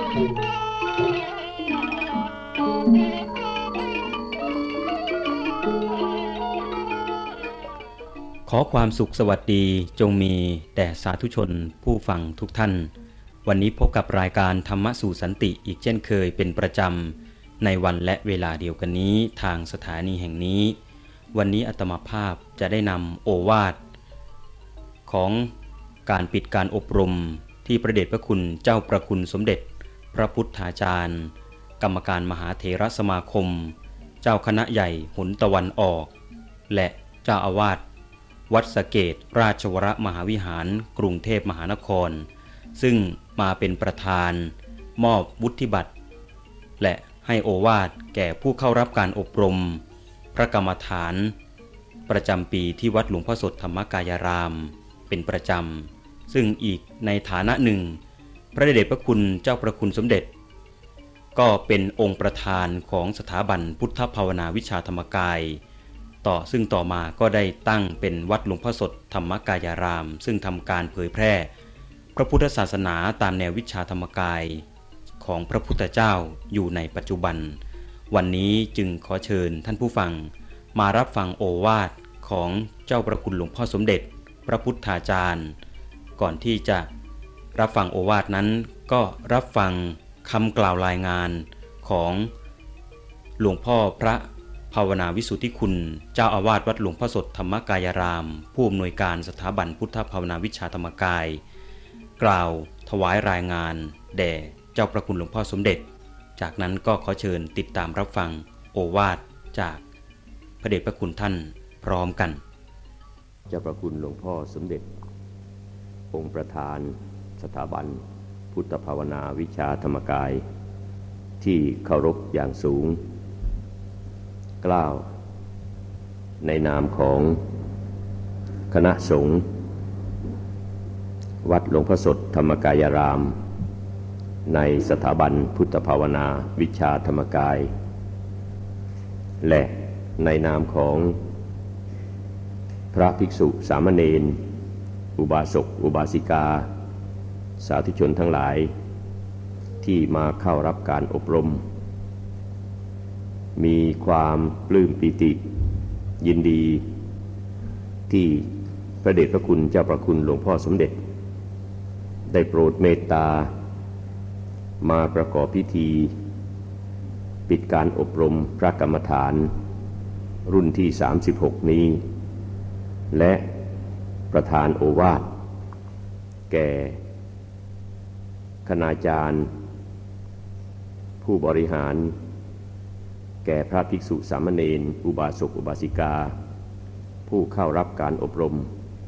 ขอความสุขสวัสดีจงมีแด่สาธุชนผู้ฟังทุกท่านวันนี้พบกับรายการธรรมะสู่สันติอีกเช่นเคยเป็นประจำในวันและเวลาเดียวกันนี้ทางสถานีแห่งนี้วันนี้อาตมาภาพจะได้นำโอวาทของการปิดการอบรมที่พระเดชพระคุณเจ้าประคุณสมเด็จพระพุทธาจารย์กรรมการมหาเถรสมาคมเจ้าคณะใหญ่หนตะวันออกและเจ้าอาวาสวัดสะเกษราชวรมหาวิหารกรุงเทพมหานครซึ่งมาเป็นประธานมอบวุฒิบัตรและให้โอวาทแก่ผู้เข้ารับการอบรมพระกรรมฐานประจำปีที่วัดหลวงพ่อสดธรรมกายารามเป็นประจำซึ่งอีกในฐานะหนึ่งพระเดชพระคุณเจ้าประคุณสมเด็จก็เป็นองค์ประธานของสถาบันพุทธภาวนาวิชาธรรมกายซึ่งต่อมาก็ได้ตั้งเป็นวัดหลวงพ่อสดธรรมกายารามซึ่งทำการเผยแพร่พระพุทธศาสนาตามแนววิชาธรรมกายของพระพุทธเจ้าอยู่ในปัจจุบันวันนี้จึงขอเชิญท่านผู้ฟังมารับฟังโอวาทของเจ้าประคุณหลวงพ่อสมเด็จพระพุทธาจารย์ก่อนที่จะรับฟังโอวาทนั้นก็รับฟังคำกล่าวรายงานของหลวงพ่อพระภาวนาวิสุทธิคุณเจ้าอาวาสวัดหลวงพ่อสดธรรมกายารามผู้อำนวยการสถาบันพุทธภาวนาวิชาธรรมกายกล่าวถวายรายงานแด่เจ้าประคุณหลวงพ่อสมเด็จจากนั้นก็ขอเชิญติดตามรับฟังโอวาทจากพระเดชพระคุณท่านพร้อมกันเจ้าประคุณหลวงพ่อสมเด็จองค์ประธานสถาบันพุทธภาวนาวิชาธรรมกายที่เคารพอย่างสูงกล่าวในนามของคณะสงฆ์วัดหลวงพ่อสดธรรมกายารามในสถาบันพุทธภาวนาวิชาธรรมกายและในนามของพระภิกษุสามเณรอุบาสกอุบาสิกาสาธุชนทั้งหลายที่มาเข้ารับการอบรมมีความปลื้มปิติยินดีที่พระเดชพระคุณเจ้าประคุณหลวงพ่อสมเด็จได้โปรดเมตตามาประกอบพิธีปิดการอบรมพระกรรมฐานรุ่นที่36นี้และประธานโอวาทแก่คณาจารย์ผู้บริหารแก่พระภิกษุสามเณรอุบาสกอุบาสิกาผู้เข้ารับการอบรม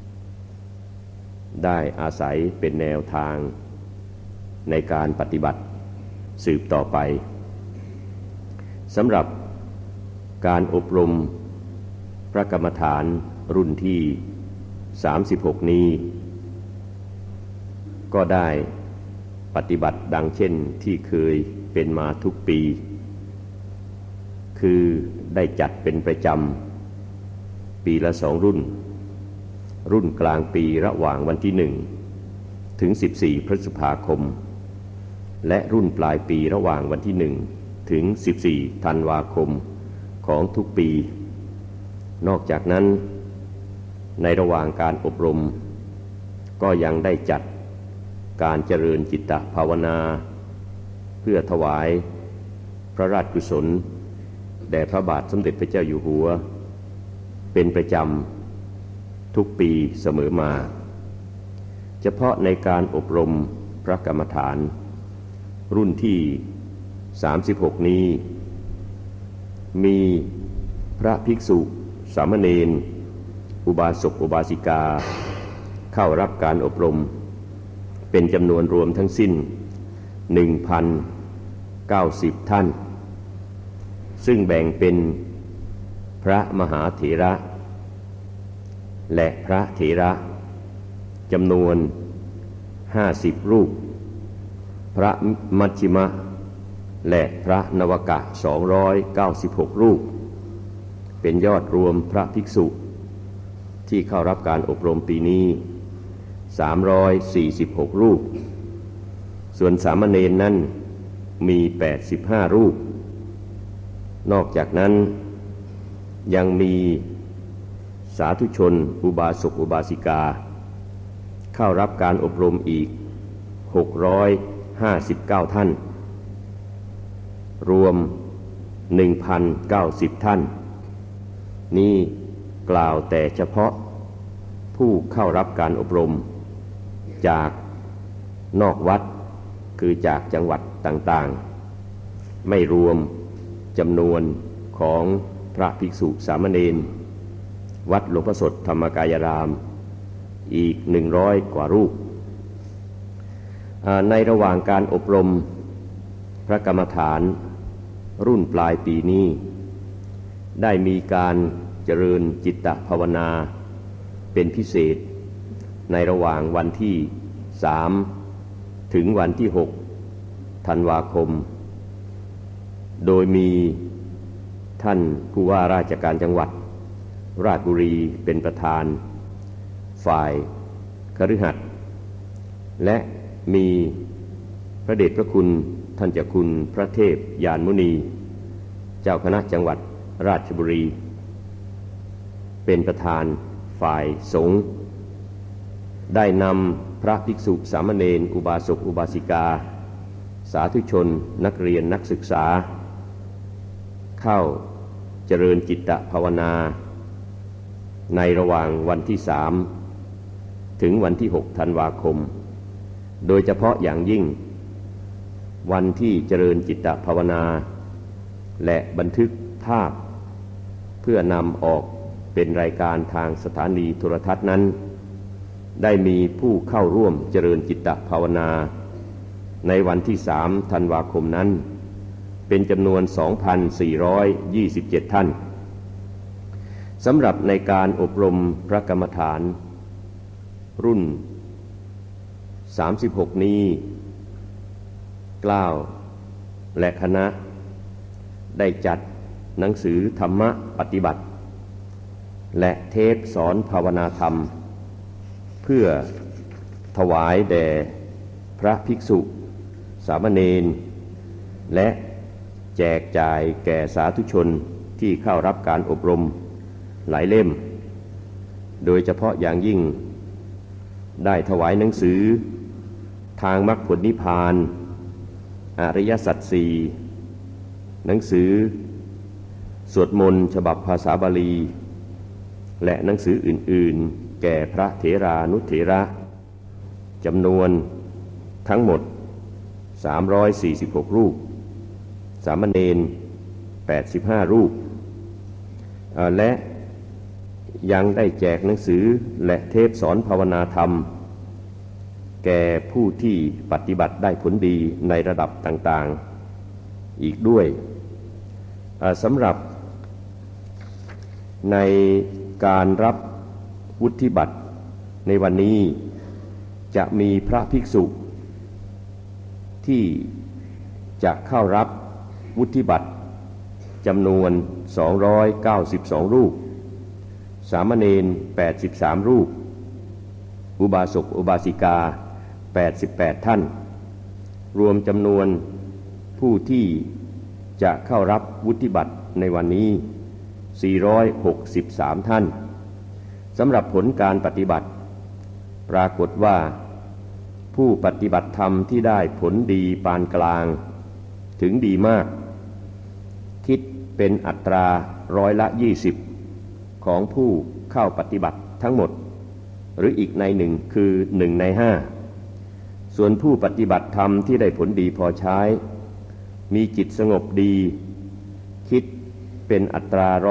ได้อาศัยเป็นแนวทางในการปฏิบัติสืบต่อไปสำหรับการอบรมพระกรรมฐานรุ่นที่36นี้ก็ได้ปฏิบัติดังเช่นที่เคยเป็นมาทุกปีคือได้จัดเป็นประจำปีละ2รุ่นกลางปีระหว่างวันที่1ถึง14พฤษภาคมและรุ่นปลายปีระหว่างวันที่1ถึง14ธันวาคมของทุกปีนอกจากนั้นในระหว่างการอบรมก็ยังได้จัดการเจริญจิตตภาวนาเพื่อถวายพระราชกุศลแด่พระบาทสมเด็จพระเจ้าอยู่หัวเป็นประจำทุกปีเสมอมาเฉพาะในการอบรมพระกรรมฐานรุ่นที่36นี้มีพระภิกษุสามเณรอุบาสกอุบาสิกาเข้ารับการอบรมเป็นจำนวนรวมทั้งสิ้น 1,090 ท่านซึ่งแบ่งเป็นพระมหาเถระและพระเถระจำนวน50รูปพระมัชฌิมะและพระนวกะ296รูปเป็นยอดรวมพระภิกษุที่เข้ารับการอบรมปีนี้346รูปส่วนสามเณรนั้นมี85รูปนอกจากนั้นยังมีสาธุชนอุบาสกอุบาสิกาเข้ารับการอบรมอีก659ท่านรวม 1,090 ท่านนี่กล่าวแต่เฉพาะผู้เข้ารับการอบรมจากนอกวัดคือจากจังหวัดต่างๆไม่รวมจำนวนของพระภิกษุสามเณรวัดหลวงพ่อสดธรรมกายรามอีก100 กว่ารูปในระหว่างการอบรมพระกรรมฐานรุ่นปลายปีนี้ได้มีการเจริญจิตตภาวนาเป็นพิเศษในระหว่างวันที่3ถึงวันที่6ธันวาคมโดยมีท่านผู้ว่าราชการจังหวัดราชบุรีเป็นประธานฝ่ายคฤหัสถ์และมีพระเดชพระคุณท่านเจ้าคุณพระเทพยานมุนีเจ้าคณะจังหวัดราชบุรีเป็นประธานฝ่ายสงฆ์ได้นำพระภิกษุสามเณรอุบาสกอุบาสิกาสาธุชนนักเรียนนักศึกษาเข้าเจริญจิตตภาวนาในระหว่างวันที่3ถึงวันที่6ธันวาคมโดยเฉพาะอย่างยิ่งวันที่เจริญจิตตภาวนาและบันทึกภาพเพื่อนำออกเป็นรายการทางสถานีโทรทัศน์นั้นได้มีผู้เข้าร่วมเจริญจิตตภาวนาในวันที่3ธันวาคมนั้นเป็นจำนวน 2,427 ท่านสำหรับในการอบรมพระกรรมฐานรุ่น36นี้กล้าวและคณะได้จัดหนังสือธรรมะปฏิบัติและเทปสอนภาวนาธรรมเพื่อถวายแด่พระภิกษุสามเณรและแจกจ่ายแก่สาธุชนที่เข้ารับการอบรมหลายเล่มโดยเฉพาะอย่างยิ่งได้ถวายหนังสือทางมรรคผลนิพพานอริยสัจสี่หนังสือสวดมนต์ฉบับภาษาบาลีและหนังสืออื่นๆแก่พระเถรานุเถระจำนวนทั้งหมด346รูปสามเณร85รูปและยังได้แจกหนังสือและเทปสอนภาวนาธรรมแก่ผู้ที่ปฏิบัติได้ผลดีในระดับต่างๆอีกด้วยสำหรับในการรับวุฒิบัตรในวันนี้จะมีพระภิกษุที่จะเข้ารับวุฒิบัตรจำนวน292รูปสามเณร83รูปอุบาสกอุบาสิกา88ท่านรวมจำนวนผู้ที่จะเข้ารับวุฒิบัตรในวันนี้463ท่านสำหรับผลการปฏิบัติปรากฏว่าผู้ปฏิบัติธรรมที่ได้ผลดีปานกลางถึงดีมากคิดเป็นอัตรา20%ของผู้เข้าปฏิบัติทั้งหมดหรืออีกในหนึ่งคือ1 ใน 5ส่วนผู้ปฏิบัติธรรมที่ได้ผลดีพอใช้มีจิตสงบดีคิดเป็นอัตรา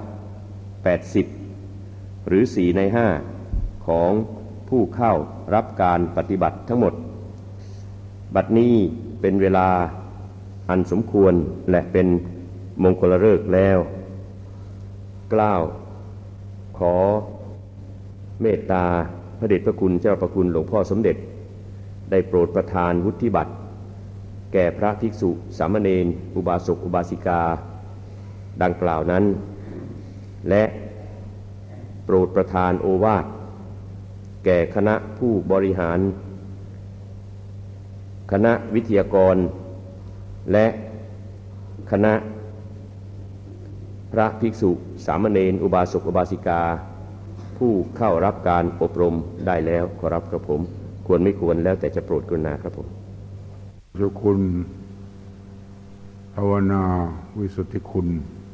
80%หรือ4 ใน 5ของผู้เข้ารับการปฏิบัติทั้งหมดบัดนี้เป็นเวลาอันสมควรและเป็นมงคลฤกษ์แล้วกล่าวขอเมตตาพระเดชพระคุณเจ้าพระคุณหลวงพ่อสมเด็จได้โปรดประทานวุฒิบัตรแก่พระภิกษุสามเณรอุบาสกอุบาสิกาดังกล่าวนั้นและโปรดประทานโอวาทแก่คณะผู้บริหารคณะวิทยากรและคณะพระภิกษุสามเณรอุบาสกอุบาสิกาผู้เข้ารับการอบรมได้แล้วขอรับครับผมควรไม่ควรแล้วแต่จะโปรดกรุณาครับผมเจ้าคุณภาวนาวิสุทธิคุณ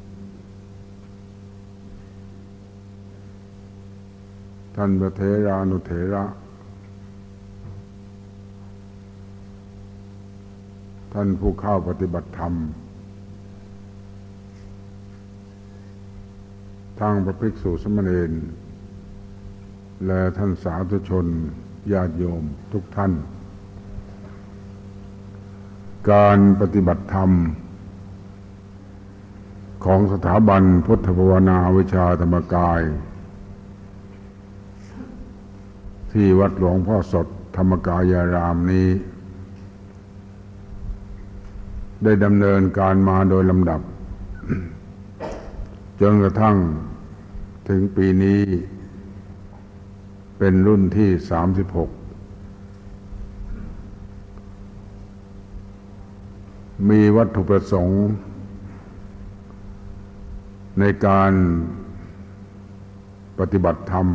ท่านพระเถรานุเถระท่านผู้เข้าปฏิบัติธรรมทั้งพระภิกษุสามเณรและท่านสาธุชนญาติโยมทุกท่านการปฏิบัติธรรมของสถาบันพุทธภาวนาวิชาธรรมกายที่วัดหลวงพ่อสดธรรมกายารามนี้ได้ดำเนินการมาโดยลำดับ จนกระทั่งถึงปีนี้เป็นรุ่นที่36มีวัตถุประสงค์ในการปฏิบัติธรรม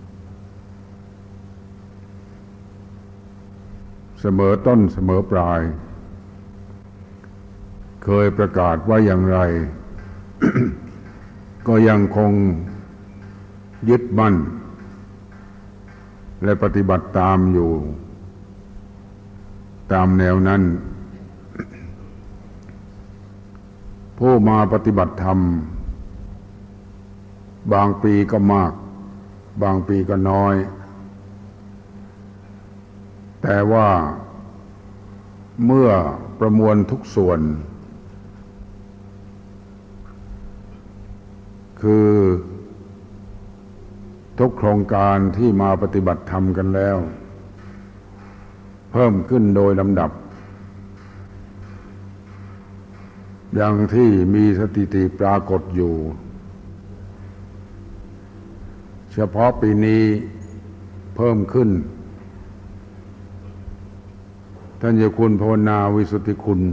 เสมอต้นเสมอปลายเคยประกาศไว้อย่างไร ก็ยังคงยึดมั่นและปฏิบัติตามอยู่ตามแนวนั้น ผู้มาปฏิบัติธรรมบางปีก็มากบางปีก็น้อยแต่ว่าเมื่อประมวลทุกส่วนคือทุกโครงการที่มาปฏิบัติธรรมกันแล้วเพิ่มขึ้นโดยลำดับอย่างที่มีสถิติปรากฏอยู่เฉพาะปีนี้เพิ่มขึ้นท่านเจ้าคุณภาวนาวิสุทธิคุณ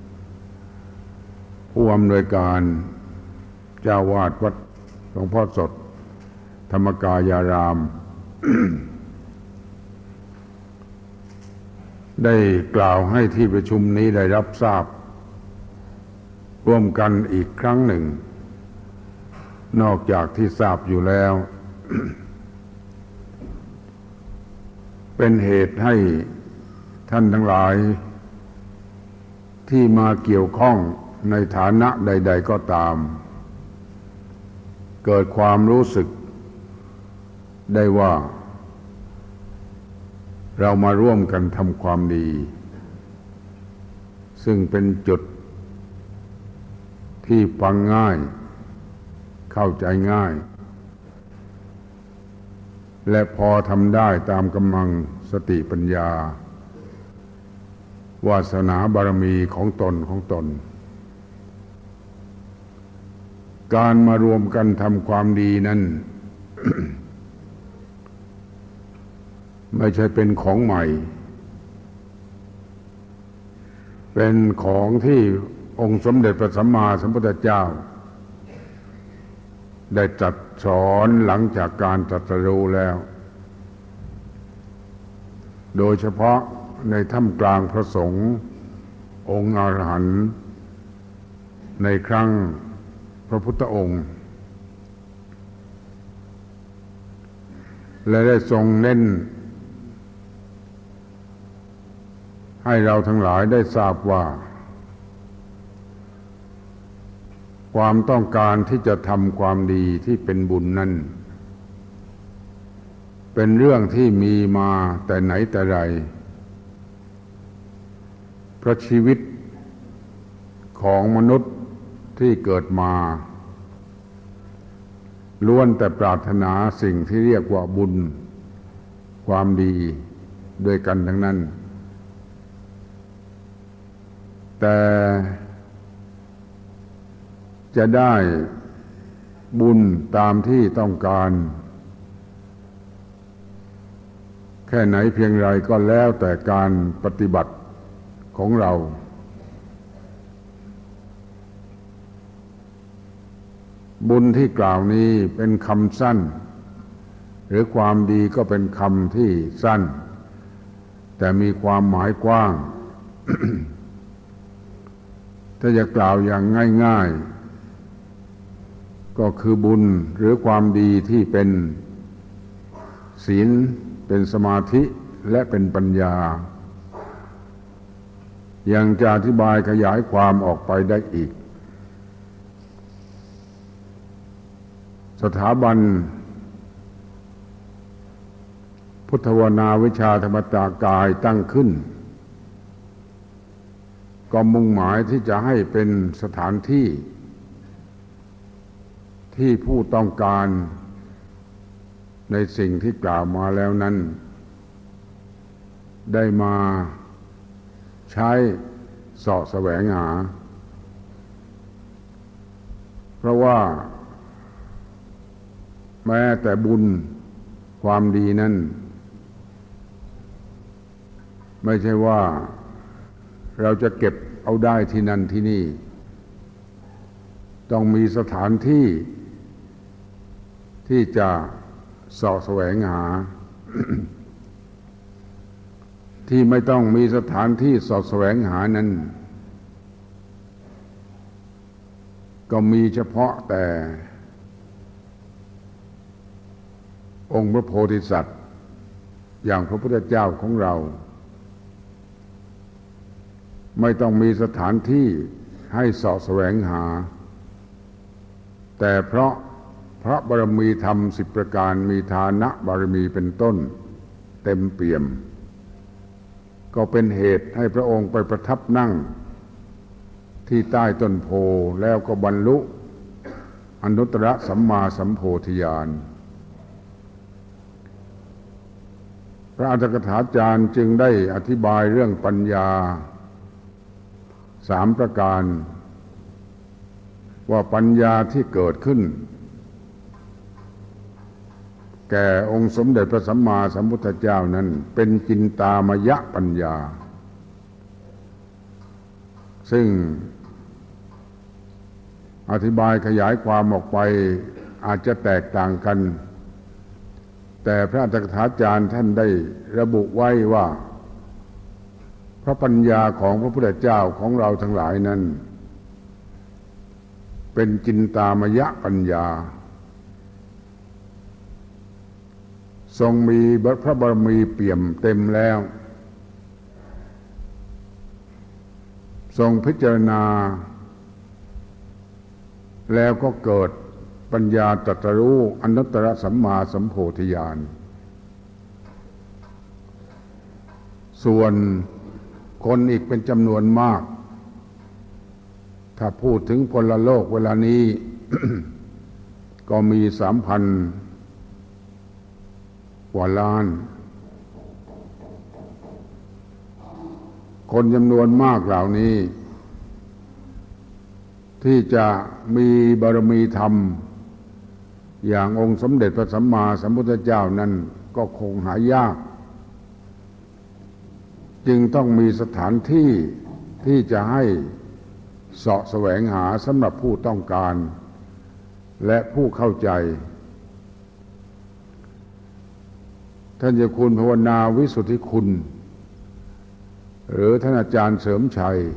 ผู้อำนวยการเจ้าวาดวัดหลวงพ่อสดธรรมกายาราม ได้กล่าวให้ที่ประชุมนี้ได้รับทราบร่วมกันอีกครั้งหนึ่งนอกจากที่ทราบอยู่แล้ว เป็นเหตุให้ท่านทั้งหลายที่มาเกี่ยวข้องในฐานะใดๆก็ตามเกิดความรู้สึกได้ว่าเรามาร่วมกันทำความดีซึ่งเป็นจุดที่ฟังง่ายเข้าใจง่ายและพอทำได้ตามกำลังสติปัญญาวาสนาบารมีของตนการมารวมกันทำความดีนั้น ไม่ใช่เป็นของใหม่เป็นของที่องค์สมเด็จพระสัมมาสัมพุทธเจ้าได้ตรัสสอนหลังจากการตรัสรู้แล้วโดยเฉพาะในท่ามกลางพระสงฆ์องค์อรหันต์ในครั้งพระพุทธองค์และได้ทรงเน้นให้เราทั้งหลายได้ทราบว่าความต้องการที่จะทำความดีที่เป็นบุญนั้นเป็นเรื่องที่มีมาแต่ไหนแต่ไรเพราะชีวิตของมนุษย์ที่เกิดมาล้วนแต่ปรารถนาสิ่งที่เรียกว่าบุญความดีด้วยกันทั้งนั้นแต่จะได้บุญตามที่ต้องการแค่ไหนเพียงไรก็แล้วแต่การปฏิบัติของเราบุญที่กล่าวนี้เป็นคำสั้นหรือความดีก็เป็นคำที่สั้นแต่มีความหมายกว้าง ถ้าจะกล่าวอย่างง่ายๆก็คือบุญหรือความดีที่เป็นศีลเป็นสมาธิและเป็นปัญญายังจะอธิบายขยายความออกไปได้อีกสถาบันพุทธวนาวิชาธรรมตากายตั้งขึ้นก็มุ่งหมายที่จะให้เป็นสถานที่ที่ผู้ต้องการในสิ่งที่กล่าวมาแล้วนั้นได้มาใช้เสาะแสวงหาเพราะว่าแม้แต่บุญความดีนั้นไม่ใช่ว่าเราจะเก็บเอาได้ที่นั่นที่นี่ต้องมีสถานที่ที่จะเสาะแสวงหา ที่ไม่ต้องมีสถานที่เสาะแสวงหานั้นก็มีเฉพาะแต่องค์พระโพธิสัตว์อย่างพระพุทธเจ้าของเราไม่ต้องมีสถานที่ให้เสาะแสวงหาแต่เพราะพระบารมีธรรม10ประการมีฐานะบารมีเป็นต้นเต็มเปี่ยมก็เป็นเหตุให้พระองค์ไปประทับนั่งที่ใต้ต้นโพแล้วก็บรรลุอนุตตรสัมมาสัมโพธิญาณพระอัตถกถาจารย์จึงได้อธิบายเรื่องปัญญา3ประการว่าปัญญาที่เกิดขึ้นแก่องค์สมเด็จพระสัมมาสัมพุทธเจ้านั้นเป็นจินตามยปัญญาซึ่งอธิบายขยายความออกไปอาจจะแตกต่างกันแต่พระอัตถกถาจารย์ท่านได้ระบุไว้ว่าพระปัญญาของพระพุทธเจ้าของเราทั้งหลายนั้นเป็นจินตามยปัญญาทรงมีพระบารมีเปี่ยมเต็มแล้วทรงพิจารณาแล้วก็เกิดปัญญาตรัสรู้อนุตตรสัมมาสัมโพธิญาณส่วนคนอีกเป็นจำนวนมากถ้าพูดถึงพลโลกเวลานี้ ก็มี 3,000 กว่าล้านคนจำนวนมากเหล่านี้ที่จะมีบารมีธรรมอย่างองค์สมเด็จพระสัมมาสัมพุทธเจ้านั้นก็คงหายากจึงต้องมีสถานที่ที่จะให้เสาะแสวงหาสำหรับผู้ต้องการและผู้เข้าใจท่านเจ้าคุณภาวนาวิสุทธิคุณหรือท่านอาจารย์เสริมชัย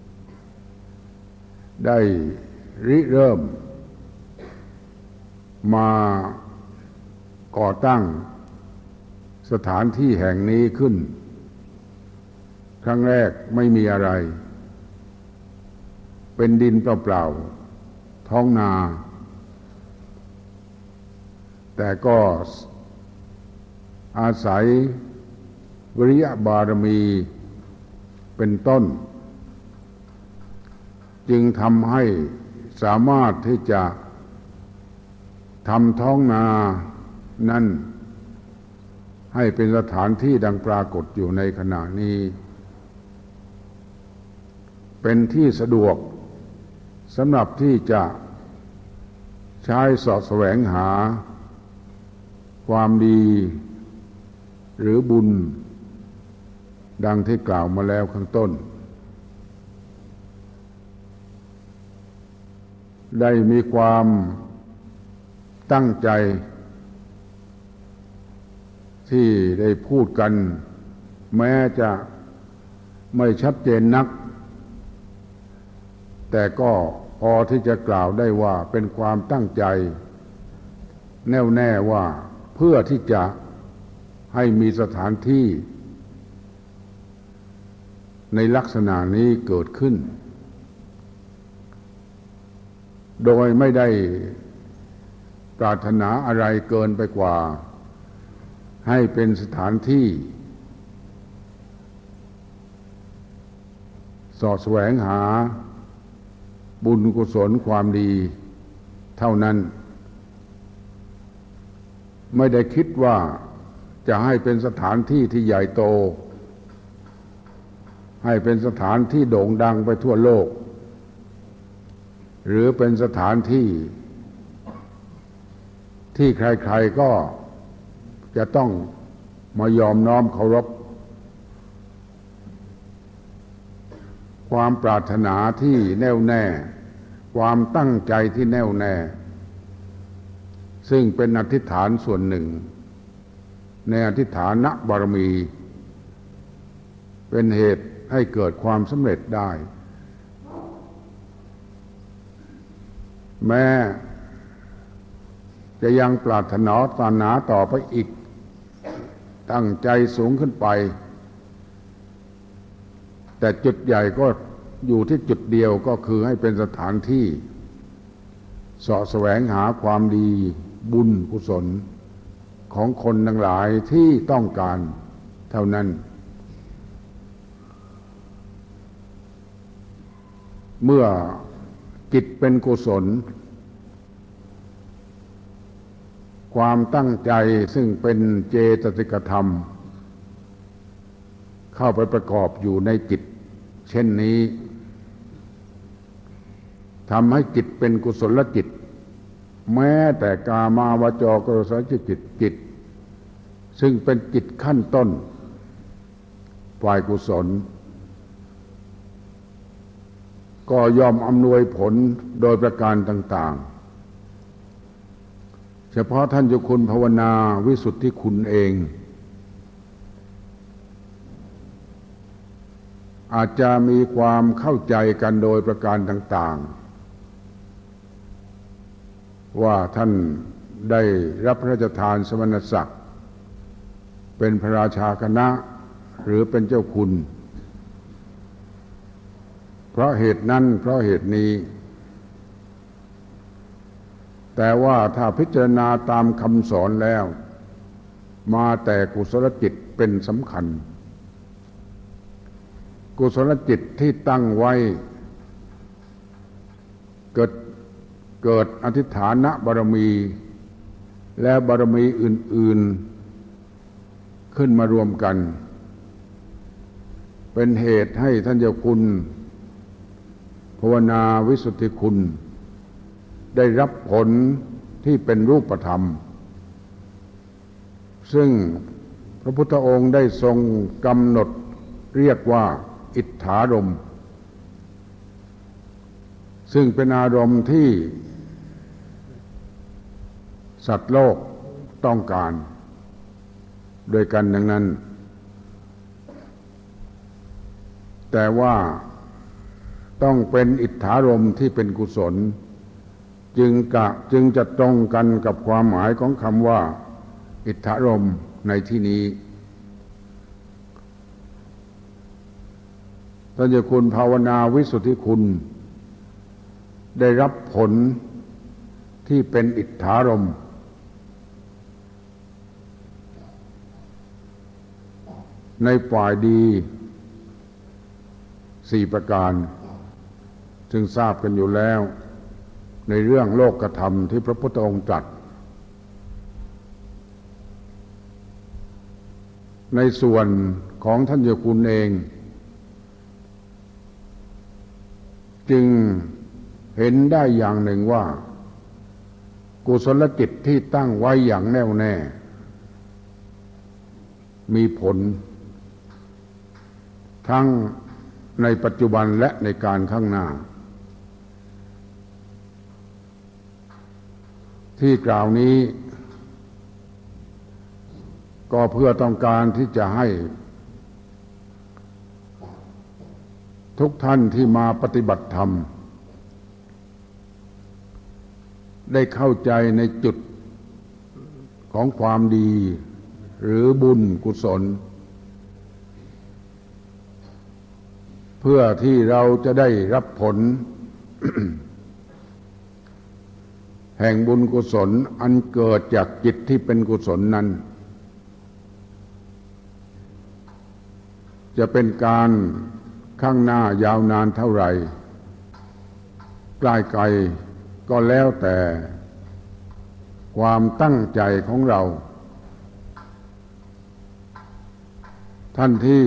ได้ริเริ่มมาก่อตั้งสถานที่แห่งนี้ขึ้นครั้งแรกไม่มีอะไรเป็นดินเปล่าๆท้องนาแต่ก็อาศัยวิริยะบารมีเป็นต้นจึงทำให้สามารถที่จะทำท้องนานั้นให้เป็นสถานที่ดังปรากฏอยู่ในขณะนี้เป็นที่สะดวกสำหรับที่จะใช้เสาะแสวงหาความดีหรือบุญดังที่กล่าวมาแล้วข้างต้นได้มีความตั้งใจที่ได้พูดกันแม้จะไม่ชัดเจนนักแต่ก็พอที่จะกล่าวได้ว่าเป็นความตั้งใจแน่วแน่ว่าเพื่อที่จะให้มีสถานที่ในลักษณะนี้เกิดขึ้นโดยไม่ได้ปรารถนาอะไรเกินไปกว่าให้เป็นสถานที่สอดแสวงหาบุญกุศลความดีเท่านั้นไม่ได้คิดว่าจะให้เป็นสถานที่ที่ใหญ่โตให้เป็นสถานที่โด่งดังไปทั่วโลกหรือเป็นสถานที่ที่ใครๆก็จะต้องมายอมน้อมเคารพความปรารถนาที่แน่วแน่ความตั้งใจที่แน่วแน่ซึ่งเป็นอธิษฐานส่วนหนึ่งในอธิษฐานบารมีเป็นเหตุให้เกิดความสำเร็จได้แม้จะยังปรารถนาต่อไปอีกตั้งใจสูงขึ้นไปแต่จุดใหญ่ก็อยู่ที่จุดเดียวก็คือให้เป็นสถานที่เสาะแสวงหาความดีบุญกุศลของคนทั้งหลายที่ต้องการเท่านั้นเมื่อจิตเป็นกุศลความตั้งใจซึ่งเป็นเจตสิกธรรมเข้าไปประกอบอยู่ในจิตเช่นนี้ทำให้จิตเป็นกุศลจิตแม้แต่กามาวจรกุศลจิตซึ่งเป็นจิตขั้นต้นฝ่ายกุศลก็ยอมอำนวยผลโดยประการต่างๆเฉพาะท่านเจ้าคุณภาวนาวิสุทธิคุณเองอาจจะมีความเข้าใจกันโดยประการต่างๆว่าท่านได้รับพระราชทานสมณศักดิ์เป็นพระราชาคณะหรือเป็นเจ้าคุณเพราะเหตุนั้นเพราะเหตุนี้แต่ว่าถ้าพิจารณาตามคำสอนแล้วมาแต่กุศลจิตเป็นสำคัญกุศลจิตที่ตั้งไว้เกิดอธิษฐานบารมีและบารมีอื่นๆขึ้นมารวมกันเป็นเหตุให้ท่านเจ้าคุณภาวนาวิสุทธิคุณได้รับผลที่เป็นรูปธรรมซึ่งพระพุทธองค์ได้ทรงกำหนดเรียกว่าอิทธารมณ์ซึ่งเป็นอารมณ์ที่สัตว์โลกต้องการโดยกันดังนั้นแต่ว่าต้องเป็นอิทธารมณ์ที่เป็นกุศลจึงจะตรงกันกับความหมายของคำว่าอิทธารมณ์ในที่นี้ท่านเจ้าคุณภาวนาวิสุทธิคุณได้รับผลที่เป็นอิทธารมณ์ในฝ่ายดี4ประการซึ่งทราบกันอยู่แล้วในเรื่องโลกธรรมที่พระพุทธองค์ตรัสในส่วนของท่านเจ้าคุณเองจึงเห็นได้อย่างหนึ่งว่ากุศลจิตที่ตั้งไว้อย่างแน่วแน่มีผลทั้งในปัจจุบันและในการข้างหน้าทที่กล่าวนี้ก็เพื่อต้องการที่จะให้ทุกท่านที่มาปฏิบัติธรรมได้เข้าใจในจุดของความดีหรือบุญกุศลเพื่อที่เราจะได้รับผล แห่งบุญกุศลอันเกิดจากจิตที่เป็นกุศลนั้นจะเป็นการข้างหน้ายาวนานเท่าไหร่ใกล้ไกลก็แล้วแต่ความตั้งใจของเราท่านที่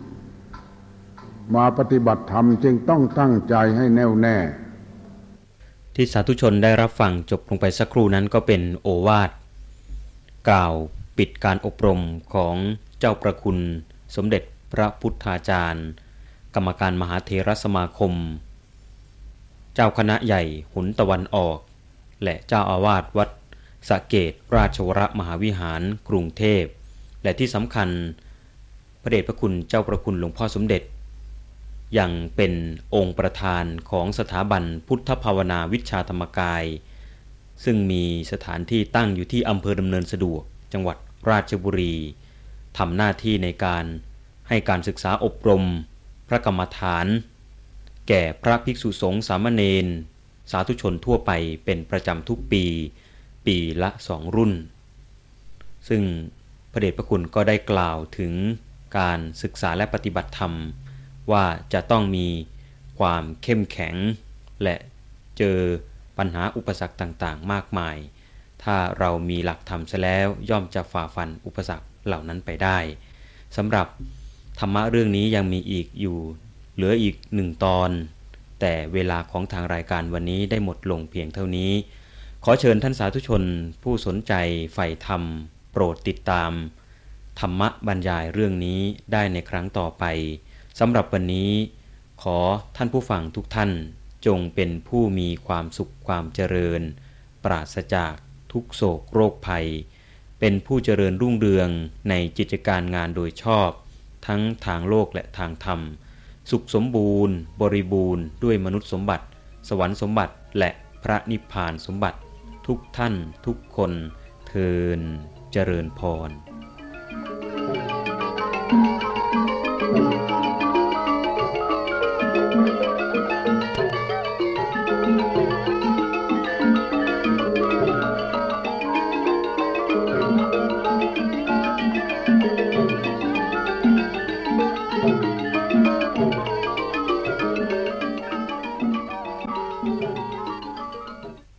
มาปฏิบัติธรรมจึงต้องตั้งใจให้แน่วแน่ที่สาธุชนได้รับฟังจบลงไปสักครู่นั้นก็เป็นโอวาทกล่าวปิดการอบรมของเจ้าประคุณสมเด็จพระพุทธาจารย์กรรมการมหาเถรสมาคมเจ้าคณะใหญ่หุนตะวันออกและเจ้าอาวาสวัดสะเกษราชวรมหาวิหารกรุงเทพและที่สำคัญพระเดชพระคุณเจ้าประคุณหลวงพ่อสมเด็จยังเป็นองค์ประธานของสถาบันพุทธภาวนาวิชาธรรมกายซึ่งมีสถานที่ตั้งอยู่ที่อำเภอดำเนินสะดวกจังหวัดราชบุรีทำหน้าที่ในการให้การศึกษาอบรมพระกรรมฐานแก่พระภิกษุสงฆ์สามเณรสาธุชนทั่วไปเป็นประจำทุกปีละ2 รุ่นซึ่งพระเดชพระคุณก็ได้กล่าวถึงการศึกษาและปฏิบัติธรรมว่าจะต้องมีความเข้มแข็งและเจอปัญหาอุปสรรคต่างๆมากมายถ้าเรามีหลักธรรมซะแล้วย่อมจะฝ่าฟันอุปสรรคเหล่านั้นไปได้สำหรับธรรมะเรื่องนี้ยังมีอีกอยู่เหลืออีก1 ตอนแต่เวลาของทางรายการวันนี้ได้หมดลงเพียงเท่านี้ขอเชิญท่านสาธุชนผู้สนใจใฝ่ธรรมโปรดติดตามธรรมะบรรยายเรื่องนี้ได้ในครั้งต่อไปสำหรับวันนี้ขอท่านผู้ฟังทุกท่านจงเป็นผู้มีความสุขความเจริญปราศจากทุกโศกโรคภัยเป็นผู้เจริญรุ่งเรืองในกิจการงานโดยชอบทั้งทางโลกและทางธรรมสุขสมบูรณ์บริบูรณ์ด้วยมนุษย์สมบัติสวรรค์สมบัติและพระนิพพานสมบัติทุกท่านทุกคนเทอญเจริญพร